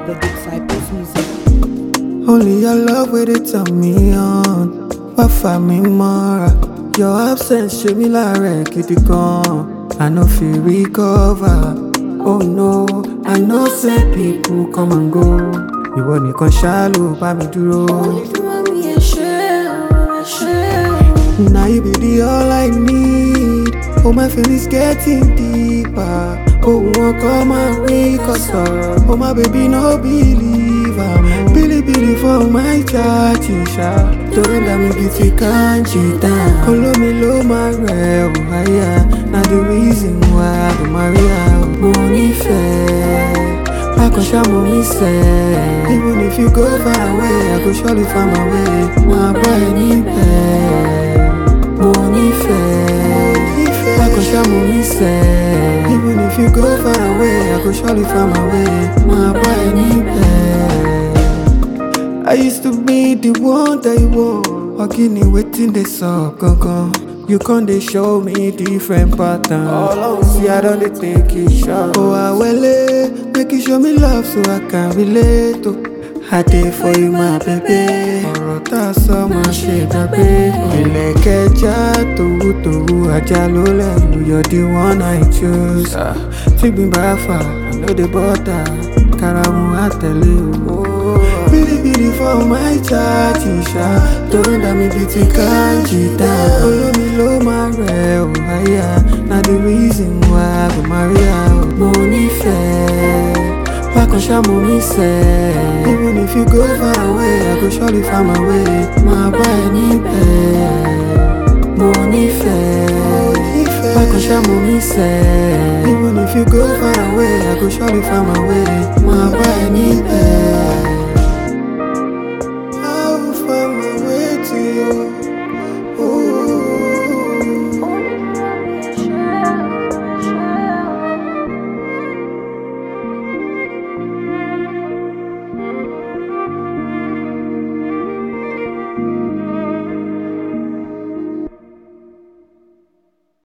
The Disciples music. Only your love will it turn me on. Wafa mi mora. Your absence show me like kitty gone. I no feel recover. Oh no, I know say people come and go. Ìwọ nìkan ṣá ló bá mi dúró. Now you be the all I need. Oh, my feelings getting deeper. Oh, won't come and wake us up. Oh, my baby, no believe I'm Billy for my chachisha. Don't let me get it can't cheat down. Follow me low, my real higher. Now the reason why I do Maria money fair. I can show me say. Even if you go far away, I go surely find my way. My boy need money fair. I can show me say. Even if you go far away, I go surely find my way. My boy need I used to be the one that you want. Ogini waiting this up, gon'. You can't they show me different patterns. See, I don't take it short. Oh, I will make you show me love so I can relate to. I did for you, my baby. Orota so much shit, baby. Ilẹ̀kẹ̀já tòwú ajá ló lẹ́nu. You're the one I choose. Take me by far, I know the butter. Karamu àtẹ̀lé o. Billy for my chachisha. Don't let me beat it can't cheat down. Follow me low, my real higher. Now the reason why I go Maria money fair. Why can show me say? Even if you go far away, I go surely find my way. My boy need money fair. Why can show me say? Even if you go far away, I go surely find my way. My boy need